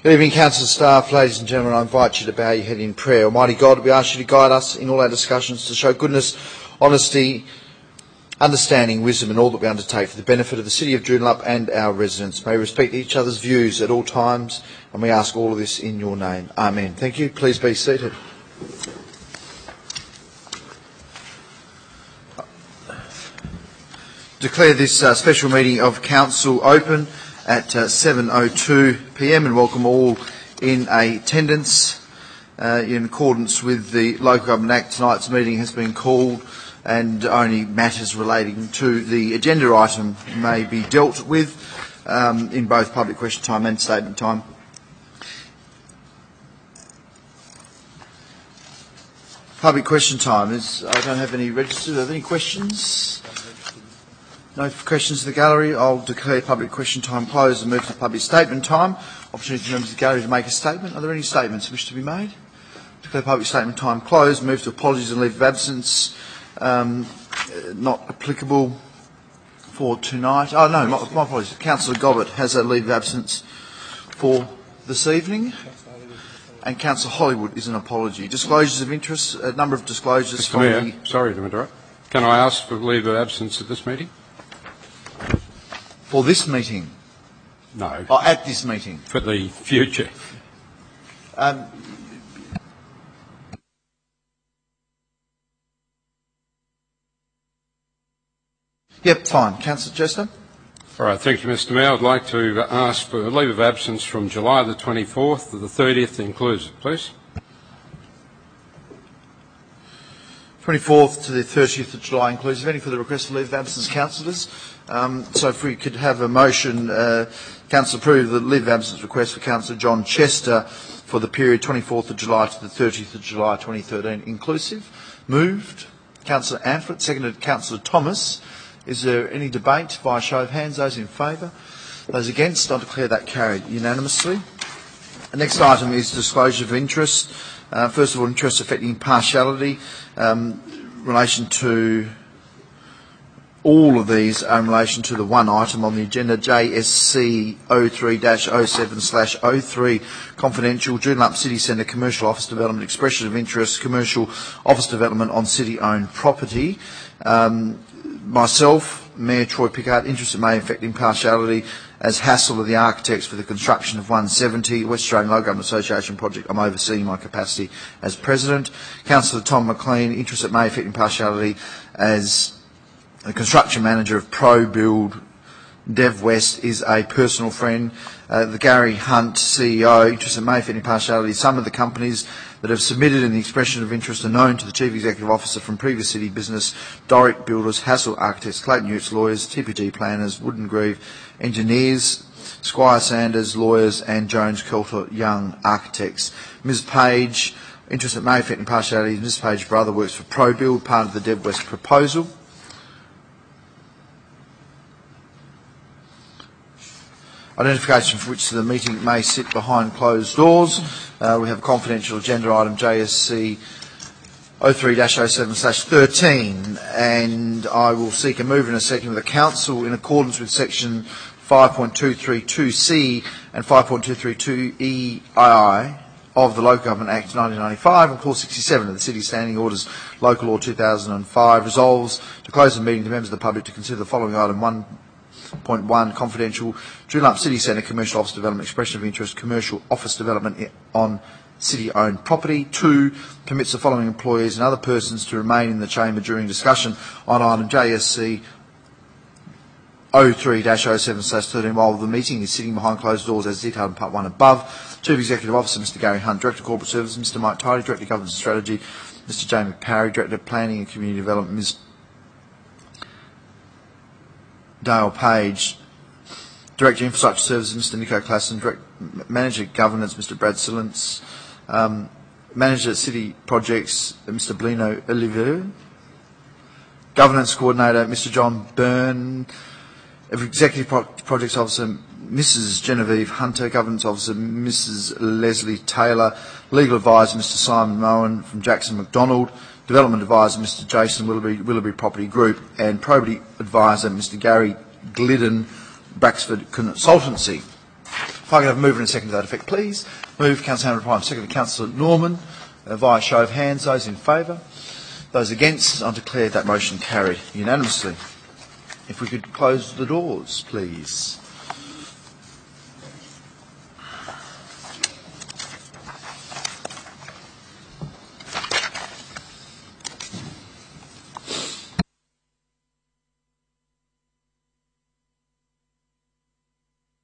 Good evening, council staff, ladies and gentlemen. I invite you to bow your head in prayer. Almighty God, we ask you to guide us in all our discussions to show goodness, honesty, understanding, wisdom in all that we undertake for the benefit of the city of Joondalup and our residents. May we respect each other's views at all times, and we ask all of this in your name. Amen. Thank you. Please be seated. Declare this special meeting of council open at 7:02 p.m. and welcome all in attendance. In accordance with the Local Government Act, tonight's meeting has been called and only matters relating to the agenda item may be dealt with in both public question time and statement time. Public question time is, I don't have any registered. Are there any questions? No questions to the gallery. I'll declare public question time closed and move to public statement time. Opportunity for members of the gallery to make a statement. Are there any statements which to be made? Declare public statement time closed. Move to apologies and leave of absence. Not applicable for tonight. Oh no, my apologies. Councillor Gobbett has a leave of absence for this evening. And Councillor Hollywood is an apology. Disclosures of interest. A number of disclosures. Mr. Mayor, sorry to interrupt. Can I ask for leave of absence at this meeting? For this meeting? No. Oh, at this meeting? For the future. Yep, fine. Councillor Jester? All right, thank you, Mr. Mayor. I'd like to ask for a leave of absence from July the 24th to the 30th inclusive, please. 24th to the 30th of July inclusive. Any further requests for leave of absence, councillors? So if we could have a motion, council approve the leave of absence request for Councillor John Chester for the period 24th of July to the 30th of July 2013 inclusive. Moved. Councillor Amphlett, seconded Councillor Thomas. Is there any debate by show of hands? Those in favour? Those against? I declare that carried unanimously. The next item is disclosure of interest. First of all, interest affecting impartiality. Relation to all of these are in relation to the one item on the agenda, JSC 03-07/03, confidential, Joondalup City Centre commercial office development, expression of interest, commercial office development on city-owned property. Myself, Mayor Troy Pickard, interest that may affect impartiality as hassle of the architects for the construction of 170 West Australian Local Government Association project. I'm overseeing my capacity as President. Councillor Tom McLean, interest that may affect impartiality as the construction manager of Pro Build Dev West is a personal friend. The Gary Hunt CEO, interest that may affect impartiality. Some of the companies that have submitted in the expression of interest are known to the Chief Executive Officer from previous city business, Doric Builders, Hassel Architects, Clayton Utes Lawyers, TPG Planners, Wooden Grieve Engineers, Squire Sanders Lawyers and Jones Kelter Young Architects. Ms Page, interest that may affect impartiality. Ms Page's brother works for Pro Build, part of the Dev West proposal. Identification for which the meeting may sit behind closed doors. We have a confidential agenda item, JSC 03-07/13, and I will seek a move in a second with the council in accordance with section 5.232C and 5.232EII of the Local Government Act 1995 and Clause 67 of the City Standing Orders Local Law 2005 resolves to close the meeting to members of the public to consider the following item: 1.1, confidential, Joondalup City Centre commercial office development, expression of interest, commercial office development on city-owned property. 2, permits the following employees and other persons to remain in the chamber during discussion on item JSC 03-07/13 while the meeting is sitting behind closed doors as detailed in part 1 above. Chief Executive Officer Mr Gary Hunt, Director of Corporate Services Mr Mike Tidy, Director of Governance and Strategy Mr Jamie Parry, Director of Planning and Community Development Ms Dale Page, Director of Infrastructure Services Mr Nico Klassen, Manager of Governance Mr Brad Sillence, Manager of City Projects Mr Blino Olivier, Governance Coordinator Mr John Byrne, Executive Projects Officer Mrs Genevieve Hunter, Governance Officer Mrs Leslie Taylor, Legal Advisor Mr Simon Mohan from Jackson McDonald, Development Advisor Mr Jason Willoughby Property Group, and Probity Advisor Mr Gary Glidden, Braxford Consultancy. If I could have a mover and a second to that effect, please. Move, Councillor Hamilton Prime. Second, Councillor Norman. Via show of hands, those in favour. Those against, I declare that motion carried unanimously. If we could close the doors, please.